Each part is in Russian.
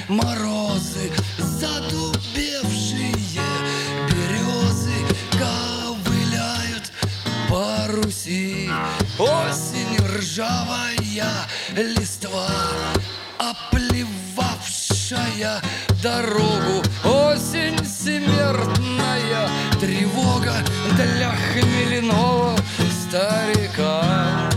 морозы, задубевшие березы ковыляют по Руси. Осень ржавая листва, оплевавшая дорогу. Осень смертная тревога для хмельного старика.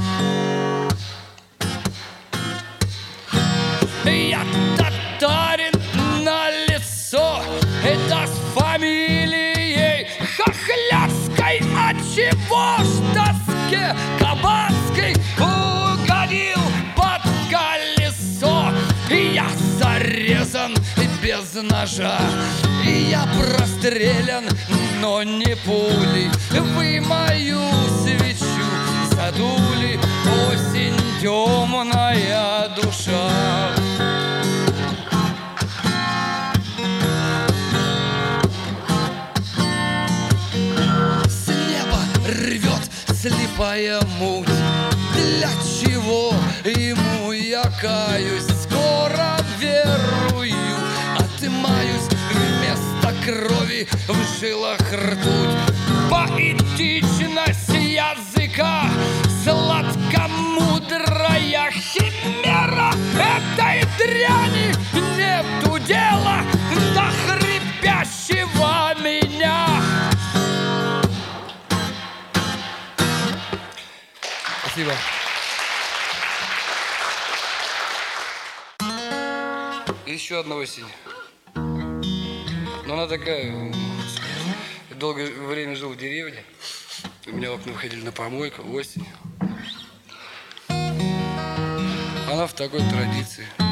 Я татарин на лицо, это с фамилией Хохлядской. Отчего ж тоске кабацкой угодил под колесо? Я зарезан без ножа, я прострелян, но не пулей. Вы мою свечу задули, осень темная душа. С неба рвет слепая муть, для чего ему я каюсь? Скоро верую, отымаюсь вместо крови в жилах ртуть. Поэтичность языка, сладкомудрая химера. Этой дряни нету дела до хрипящего меня. Спасибо. Еще одна осень. Но она такая... Долгое время жил в деревне. У меня окна выходили на помойку, осень. Она в такой традиции.